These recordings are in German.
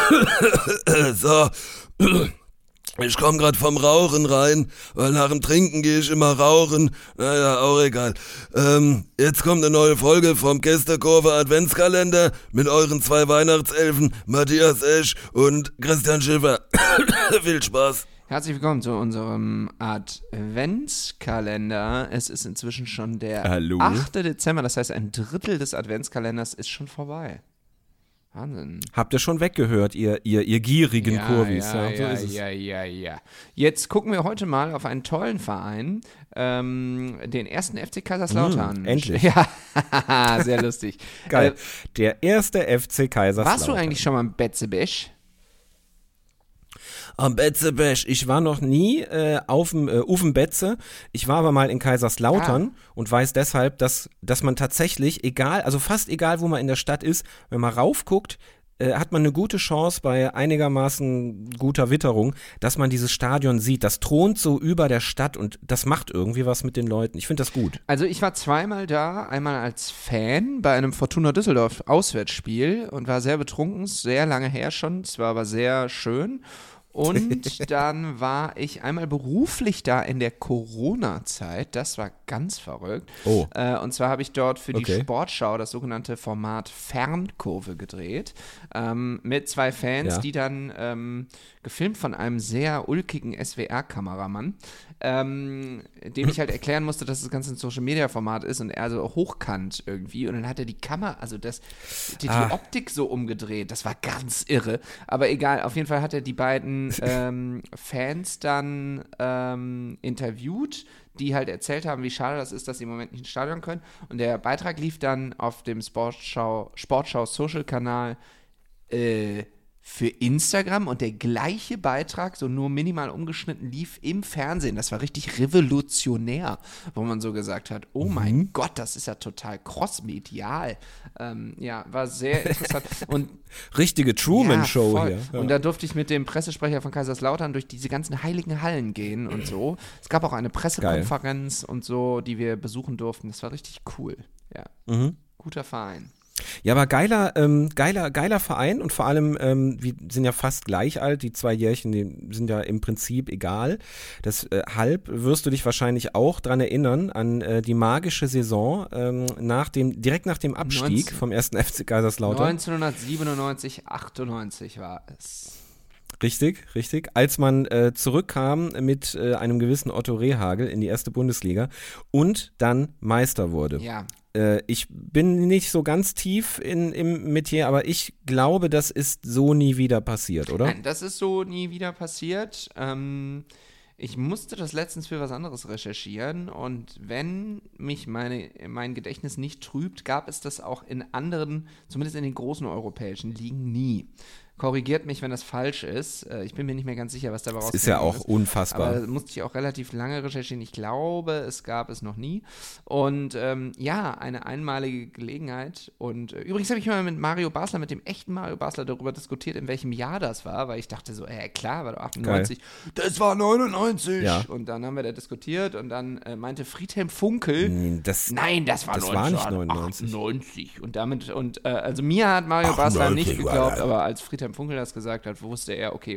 So, ich komme gerade vom Rauchen rein, weil nach dem Trinken gehe ich immer rauchen. Naja, auch egal. Jetzt kommt eine neue Folge vom Gästekurve Adventskalender mit euren 2 Weihnachtselfen, Matthias Esch und Christian Schiffer. Viel Spaß. Herzlich willkommen zu unserem Adventskalender. Es ist inzwischen schon der 8. Dezember, das heißt ein Drittel des Adventskalenders ist schon vorbei. Wahnsinn. Habt ihr schon weggehört, ihr gierigen Kurvis? Ja, Jetzt gucken wir heute mal auf einen tollen Verein, den ersten FC Kaiserslautern. Endlich. Ja, sehr lustig. Geil. Der erste FC Kaiserslautern. Warst du eigentlich schon mal im Betzebesch? Am Betzebesch. Ich war noch nie auf dem Betze. Ich war aber mal in Kaiserslautern und weiß deshalb, dass man tatsächlich, fast egal, wo man in der Stadt ist, wenn man raufguckt, hat man eine gute Chance bei einigermaßen guter Witterung, dass man dieses Stadion sieht. Das thront so über der Stadt und das macht irgendwie was mit den Leuten. Ich finde das gut. Also ich war zweimal da, einmal als Fan bei einem Fortuna Düsseldorf Auswärtsspiel und war sehr betrunken, sehr lange her schon, es war aber sehr schön. Und dann war ich einmal beruflich da in der Corona-Zeit. Das war ganz verrückt. Oh. Und zwar habe ich dort für die Sportschau das sogenannte Format Fernkurve gedreht. Mit 2 Fans, die dann gefilmt von einem sehr ulkigen SWR-Kameramann, dem ich halt erklären musste, dass das Ganze ein Social-Media-Format ist und er so hochkant irgendwie. Und dann hat er die Kamera, also die Optik so umgedreht. Das war ganz irre. Aber egal, auf jeden Fall hat er die beiden Fans dann interviewt, die halt erzählt haben, wie schade das ist, dass sie im Moment nicht ins Stadion können. Und der Beitrag lief dann auf dem Sportschau Social-Kanal für Instagram und der gleiche Beitrag, so nur minimal umgeschnitten, lief im Fernsehen. Das war richtig revolutionär, wo man so gesagt hat, oh mein Gott, das ist ja total crossmedial. War sehr interessant. Und richtige Truman-Show hier. Ja. Und da durfte ich mit dem Pressesprecher von Kaiserslautern durch diese ganzen heiligen Hallen gehen und so. Es gab auch eine Pressekonferenz und so, die wir besuchen durften. Das war richtig cool. Ja, guter Verein. Ja, aber geiler Verein und vor allem, wir sind ja fast gleich alt, die 2 Jährchen, die sind ja im Prinzip egal. Deshalb wirst du dich wahrscheinlich auch dran erinnern an die magische Saison direkt nach dem Abstieg vom 1. FC Kaiserslautern. 1997, 98 war es. Richtig. Als man zurückkam mit einem gewissen Otto Rehhagel in die 1. Bundesliga und dann Meister wurde. Ja. Ich bin nicht so ganz tief im Metier, aber ich glaube, das ist so nie wieder passiert, oder? Nein, das ist so nie wieder passiert. Ich musste das letztens für was anderes recherchieren und wenn mich mein Gedächtnis nicht trübt, gab es das auch in anderen, zumindest in den großen europäischen Ligen nie. Korrigiert mich, wenn das falsch ist. Ich bin mir nicht mehr ganz sicher, was dabei rauskommt. Das ist ja auch unfassbar. Aber da musste ich auch relativ lange recherchieren. Ich glaube, es gab es noch nie. Und eine einmalige Gelegenheit. Und übrigens habe ich mal mit Mario Basler, mit dem echten Mario Basler, darüber diskutiert, in welchem Jahr das war, weil ich dachte so, klar, war doch 98. Geil. Das war 99. Ja. Und dann haben wir da diskutiert und dann meinte Friedhelm Funkel, nein, das war 1998. Und also mir hat Mario Basler nicht geglaubt, aber als Friedhelm Funkel das gesagt hat, wusste er, okay.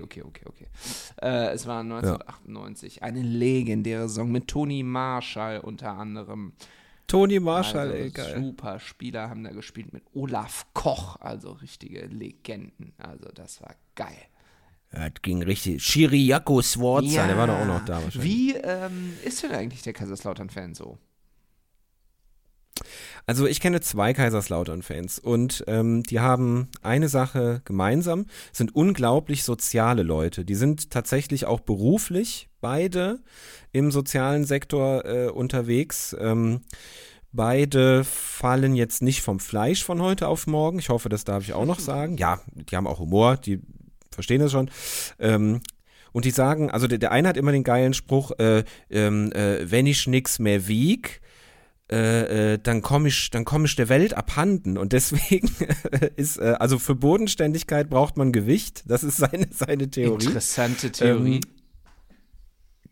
Es war 1998. Eine legendäre Song mit Toni Marshall unter anderem. Toni Marshall, geil. Super Spieler haben da gespielt mit Olaf Koch, also richtige Legenden. Also das war geil. Ja, das ging richtig. Chiriaco Sforza, der war doch auch noch da wahrscheinlich. Wie ist denn eigentlich der Kaiserslautern-Fan so? Also ich kenne 2 Kaiserslautern-Fans und die haben eine Sache gemeinsam, sind unglaublich soziale Leute. Die sind tatsächlich auch beruflich beide im sozialen Sektor unterwegs. Beide fallen jetzt nicht vom Fleisch von heute auf morgen. Ich hoffe, das darf ich auch noch sagen. Ja, die haben auch Humor, die verstehen das schon. Und die sagen, also der eine hat immer den geilen Spruch, wenn ich nix mehr wieg, dann komm ich der Welt abhanden und deswegen ist, also für Bodenständigkeit braucht man Gewicht, das ist seine Theorie. Interessante Theorie.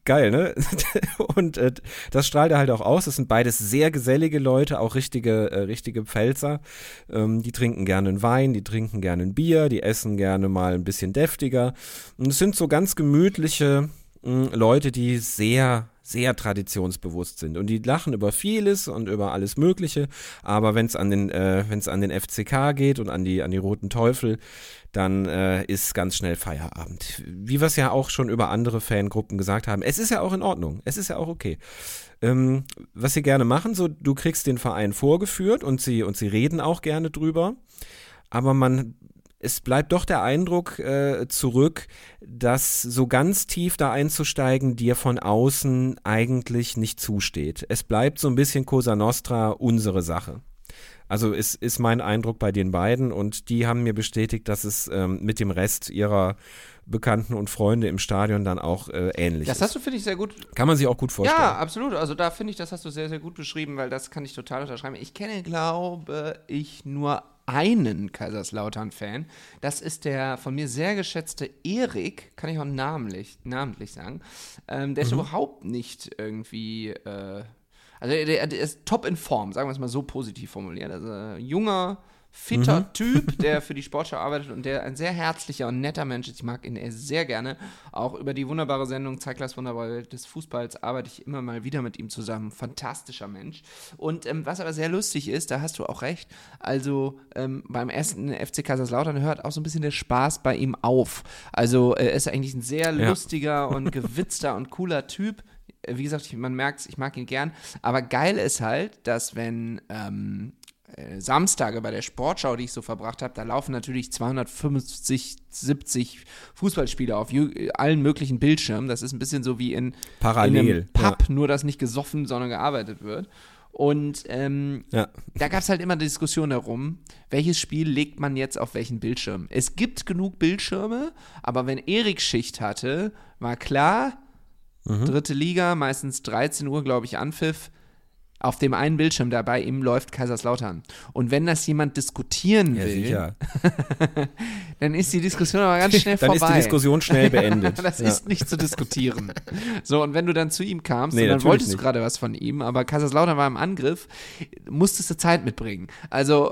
Geil, ne? Und das strahlt er halt auch aus. Das sind beides sehr gesellige Leute, auch richtige Pfälzer. Die trinken gerne einen Wein, die trinken gerne ein Bier, die essen gerne mal ein bisschen deftiger. Und es sind so ganz gemütliche Leute, die sehr, sehr traditionsbewusst sind. Und die lachen über vieles und über alles Mögliche. Aber wenn es an den FCK geht und an die Roten Teufel, dann ist ganz schnell Feierabend. Wie wir es ja auch schon über andere Fangruppen gesagt haben. Es ist ja auch in Ordnung. Es ist ja auch okay. Was sie gerne machen, so du kriegst den Verein vorgeführt und sie reden auch gerne drüber. Aber es bleibt doch der Eindruck zurück, dass so ganz tief da einzusteigen dir von außen eigentlich nicht zusteht. Es bleibt so ein bisschen Cosa Nostra unsere Sache. Also ist mein Eindruck bei den beiden und die haben mir bestätigt, dass es mit dem Rest ihrer Bekannten und Freunde im Stadion dann auch ähnlich ist. Das hast du, finde ich, sehr gut. Kann man sich auch gut vorstellen. Ja, absolut. Also da finde ich, das hast du sehr, sehr gut beschrieben, weil das kann ich total unterschreiben. Ich kenne, glaube ich, nur einen Kaiserslautern-Fan. Das ist der von mir sehr geschätzte Erik, kann ich auch namentlich sagen. Der ist überhaupt nicht irgendwie, also der ist top in Form, sagen wir es mal so positiv formuliert. Also ein junger, fitter Typ, der für die Sportschau arbeitet und der ein sehr herzlicher und netter Mensch ist. Ich mag ihn sehr gerne. Auch über die wunderbare Sendung Zeiglers wunderbare Welt des Fußballs arbeite ich immer mal wieder mit ihm zusammen. Fantastischer Mensch. Und was aber sehr lustig ist, da hast du auch recht, also beim ersten FC Kaiserslautern hört auch so ein bisschen der Spaß bei ihm auf. Also er ist eigentlich ein sehr lustiger und gewitzter und cooler Typ. Wie gesagt, man merkt es, ich mag ihn gern. Aber geil ist halt, dass wenn Samstage bei der Sportschau, die ich so verbracht habe, da laufen natürlich 250, 70 Fußballspiele auf allen möglichen Bildschirmen. Das ist ein bisschen so wie in einem Pub, nur dass nicht gesoffen, sondern gearbeitet wird. Und da gab es halt immer die Diskussion darum, welches Spiel legt man jetzt auf welchen Bildschirm. Es gibt genug Bildschirme, aber wenn Erik Schicht hatte, war klar, dritte Liga, meistens 13 Uhr, glaube ich, Anpfiff, auf dem einen Bildschirm, der bei ihm läuft, Kaiserslautern. Und wenn das jemand diskutieren will, dann ist die Diskussion aber ganz schnell vorbei. Dann ist die Diskussion schnell beendet. Das ist nicht zu diskutieren. So, und wenn du dann zu ihm kamst, und dann wolltest du gerade was von ihm, aber Kaiserslautern war im Angriff, musstest du Zeit mitbringen. Also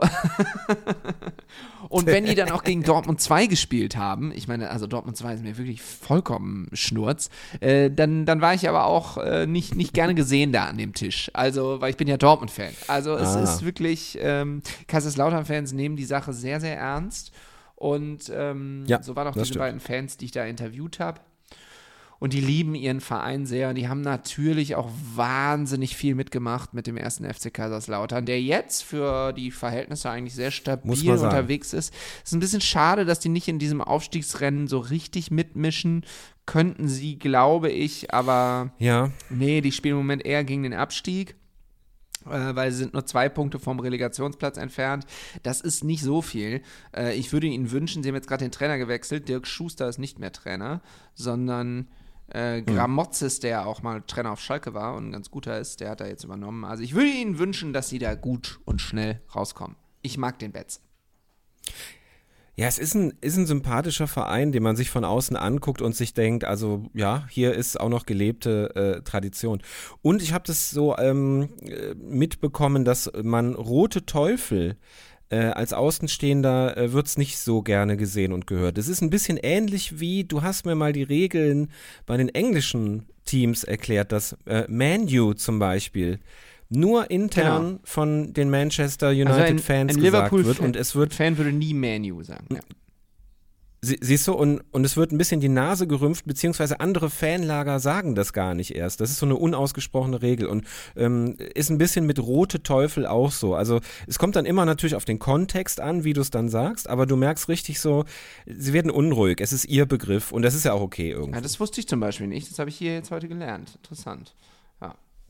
und wenn die dann auch gegen Dortmund 2 gespielt haben, ich meine, also Dortmund 2 ist mir wirklich vollkommen Schnurz, dann war ich aber auch nicht gerne gesehen da an dem Tisch. Also, weil ich bin ja Dortmund-Fan. Also es ist wirklich, Kaiserslautern-Fans nehmen die Sache sehr, sehr ernst. Und so waren auch diese beiden Fans, die ich da interviewt habe. Und die lieben ihren Verein sehr. Und die haben natürlich auch wahnsinnig viel mitgemacht mit dem ersten FC Kaiserslautern, der jetzt für die Verhältnisse eigentlich sehr stabil unterwegs ist. Es ist ein bisschen schade, dass die nicht in diesem Aufstiegsrennen so richtig mitmischen. Könnten sie, glaube ich, aber nee, die spielen im Moment eher gegen den Abstieg. Weil sie sind nur 2 Punkte vom Relegationsplatz entfernt. Das ist nicht so viel. Ich würde ihnen wünschen, sie haben jetzt gerade den Trainer gewechselt. Dirk Schuster ist nicht mehr Trainer, sondern Gramotzes, der auch mal Trainer auf Schalke war und ein ganz guter ist, der hat da jetzt übernommen. Also ich würde ihnen wünschen, dass sie da gut und schnell rauskommen. Ich mag den Betz. Ja, es ist ein sympathischer Verein, den man sich von außen anguckt und sich denkt, also ja, hier ist auch noch gelebte Tradition. Und ich habe das so mitbekommen, dass man Rote Teufel als Außenstehender wird's nicht so gerne gesehen und gehört. Es ist ein bisschen ähnlich wie, du hast mir mal die Regeln bei den englischen Teams erklärt, dass Man U zum Beispiel nur intern von den Manchester United Fans gesagt wird. Und es wird Fan würde nie Man U sagen. Ja. Siehst du, und es wird ein bisschen die Nase gerümpft, beziehungsweise andere Fanlager sagen das gar nicht erst. Das ist so eine unausgesprochene Regel und ist ein bisschen mit Rote Teufel auch so. Also es kommt dann immer natürlich auf den Kontext an, wie du es dann sagst, aber du merkst richtig so, sie werden unruhig. Es ist ihr Begriff und das ist ja auch okay irgendwie. Ja, das wusste ich zum Beispiel nicht. Das habe ich hier jetzt heute gelernt. Interessant. Ja.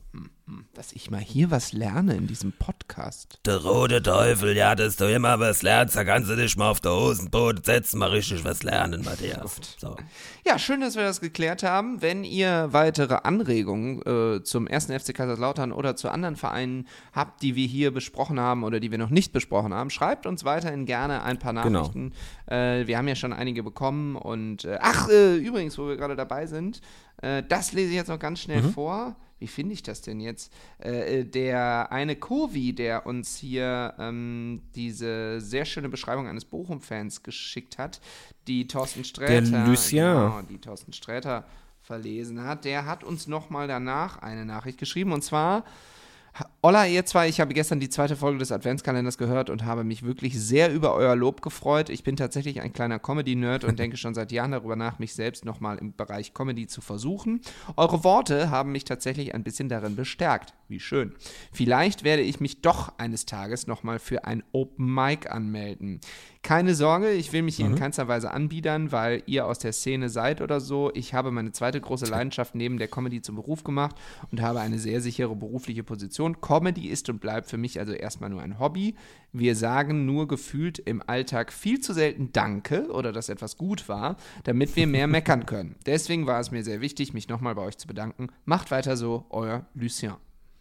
Dass ich mal hier was lerne in diesem Podcast. Der rote Teufel, ja, dass du immer was lernst, da kannst du dich mal auf der Hosenboden setzen, mal richtig was lernen, Matthias. So. Ja, schön, dass wir das geklärt haben. Wenn ihr weitere Anregungen zum 1. FC Kaiserslautern oder zu anderen Vereinen habt, die wir hier besprochen haben oder die wir noch nicht besprochen haben, schreibt uns weiterhin gerne ein paar Nachrichten. Genau. Wir haben ja schon einige bekommen und übrigens, wo wir gerade dabei sind, das lese ich jetzt noch ganz schnell vor. Wie finde ich das denn jetzt? Der eine Kovi, der uns hier diese sehr schöne Beschreibung eines Bochum-Fans geschickt hat, die Thorsten Sträter, der Lucien. Genau, die Thorsten Sträter verlesen hat, der hat uns nochmal danach eine Nachricht geschrieben und zwar: Olla, ihr zwei, ich habe gestern die 2. Folge des Adventskalenders gehört und habe mich wirklich sehr über euer Lob gefreut. Ich bin tatsächlich ein kleiner Comedy-Nerd und denke schon seit Jahren darüber nach, mich selbst nochmal im Bereich Comedy zu versuchen. Eure Worte haben mich tatsächlich ein bisschen darin bestärkt. Wie schön. Vielleicht werde ich mich doch eines Tages nochmal für ein Open Mic anmelden. Keine Sorge, ich will mich hier in keinster Weise anbiedern, weil ihr aus der Szene seid oder so. Ich habe meine zweite große Leidenschaft neben der Comedy zum Beruf gemacht und habe eine sehr sichere berufliche Position. Comedy ist und bleibt für mich also erstmal nur ein Hobby. Wir sagen nur gefühlt im Alltag viel zu selten Danke oder dass etwas gut war, damit wir mehr meckern können. Deswegen war es mir sehr wichtig, mich nochmal bei euch zu bedanken. Macht weiter so, euer Lucien.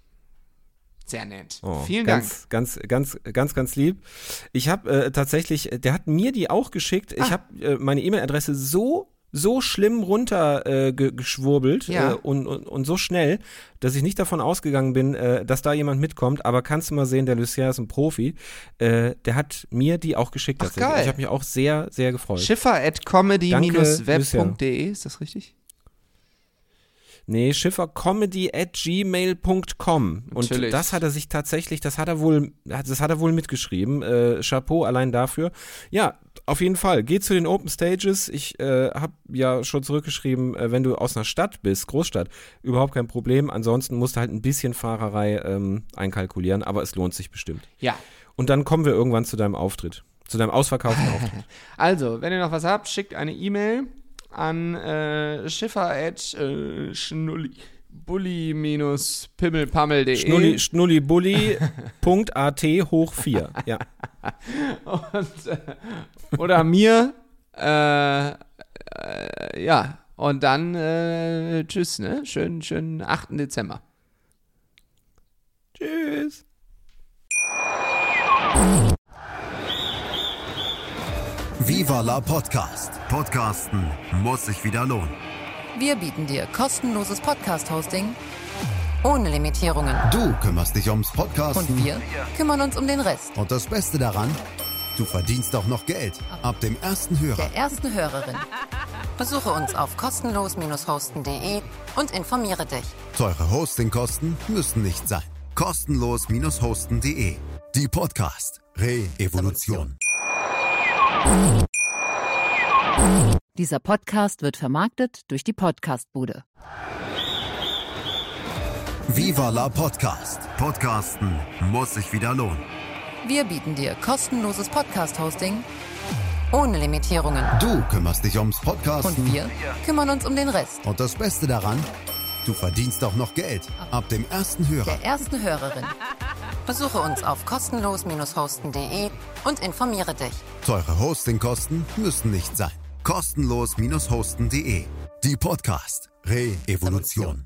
Sehr nett. Vielen Dank. Ganz lieb. Ich habe tatsächlich, der hat mir die auch geschickt. Ich habe meine E-Mail-Adresse so schlimm runtergeschwurbelt und so schnell, dass ich nicht davon ausgegangen bin, dass da jemand mitkommt. Aber kannst du mal sehen, der Lucien ist ein Profi. Der hat mir die auch geschickt. Ach, tatsächlich. geil. Ich habe mich auch sehr, sehr gefreut. Schiffer@comedy-web.de, ist das richtig? Nee, schiffercomedy@gmail.com. Und das hat er sich tatsächlich, das hat er wohl mitgeschrieben. Chapeau allein dafür. Ja, auf jeden Fall. Geh zu den Open Stages. Ich habe ja schon zurückgeschrieben, wenn du aus einer Stadt bist, Großstadt, überhaupt kein Problem. Ansonsten musst du halt ein bisschen Fahrerei einkalkulieren, aber es lohnt sich bestimmt. Ja. Und dann kommen wir irgendwann zu deinem Auftritt. Zu deinem ausverkauften Auftritt. Also, wenn ihr noch was habt, schickt eine E-Mail an schiffer@bulli-pimmelpammel.de schnullibulli.at hoch 4. Ja. Und, oder mir. Ja. Und dann tschüss, ne? Schönen 8. Dezember. Tschüss. Viva la Podcast. Podcasten muss sich wieder lohnen. Wir bieten dir kostenloses Podcast-Hosting ohne Limitierungen. Du kümmerst dich ums Podcasten. Und wir kümmern uns um den Rest. Und das Beste daran, du verdienst auch noch Geld. Ab dem ersten Hörer. Der ersten Hörerin. Besuche uns auf kostenlos-hosten.de und informiere dich. Teure Hostingkosten müssen nicht sein. Kostenlos-hosten.de. Die Podcast Re-Evolution. Dieser Podcast wird vermarktet durch die Podcastbude. Viva la Podcast. Podcasten muss sich wieder lohnen. Wir bieten dir kostenloses Podcast-Hosting ohne Limitierungen. Du kümmerst dich ums Podcasten. Und wir kümmern uns um den Rest. Und das Beste daran, du verdienst auch noch Geld. Ab dem ersten Hörer. Der ersten Hörerin. Besuche uns auf kostenlos-hosten.de und informiere dich. Teure Hostingkosten müssen nicht sein. Kostenlos-hosten.de. Die Podcast Re-Evolution.